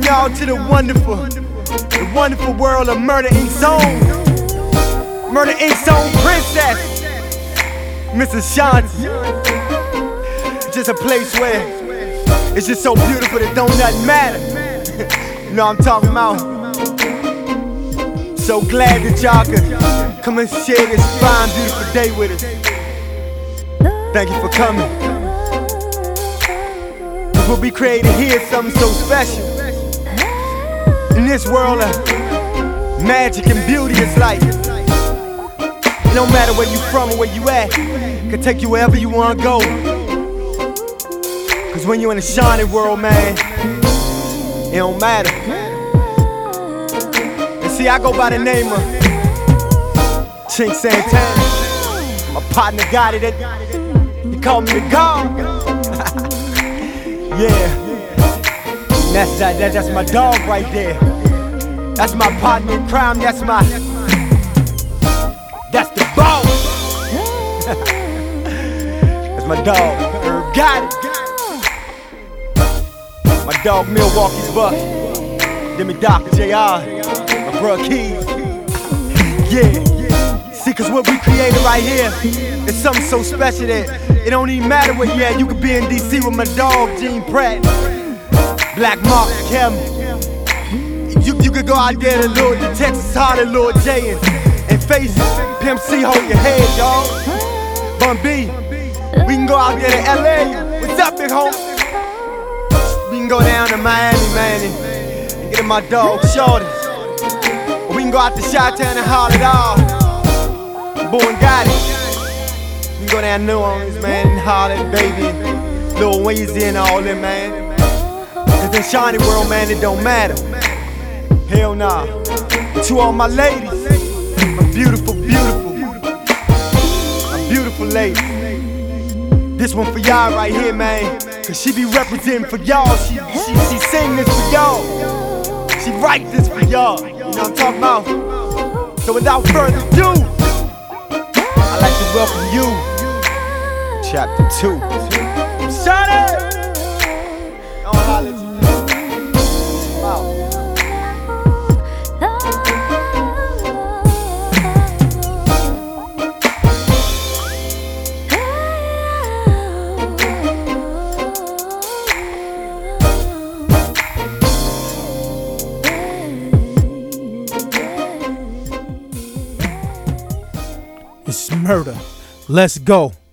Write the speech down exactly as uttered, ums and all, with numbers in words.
y'all to the wonderful, the wonderful world of Murder Incorporated's own, Murder Incorporated's own princess, Missus Shanti. Just a place where it's just so beautiful that don't nothing matter. You know what I'm talking about? So glad that y'all could come and share this fine, beautiful day with us. Thank you for coming. What we created here is something so special. In this world of magic and beauty, it's like it don't matter where you from or where you at, it can take you wherever you wanna go. Cause when you're in the shining world, man, it don't matter. And see, I go by the name of Chink Santana. My partner got it, he called me the God. Yeah, that's, that, that, that's my dog right there. That's my partner in crime, that's my, that's the boss. That's my dog, Herb got it. My dog Milwaukee's Buck, then me Doctor J R, my bruh Keys. Yeah, see, cause what we created right here is something so special that it don't even matter where you at. You could be in D C with my dog, Gene Pratt, Black Mark, Kevin. You, you could go out there to Lord, to Texas Hardy, Lord J, and, and face Pimp C, hold your head, y'all. Bun B, we can go out there to L A. What's up, big home? We can go down to Miami, man, and, and get in my dog, Shorty. Or we can go out to Chi-Town and holler it all. Boy, got it. We go down New Orleans, man, and holler at Baby, Lil Weezy and all them, man. Cause in shiny world, man, it don't matter. Hell nah. To all my ladies, my beautiful, beautiful, my beautiful ladies. This one for y'all right here, man. Cause she be representing for y'all. She, she, she sing this for y'all. She write this for y'all. You know what I'm talking about? So without further ado, I'd like to welcome you. Chapter two. Shut it! Don't holler at you. Wow. It's murder. Let's go.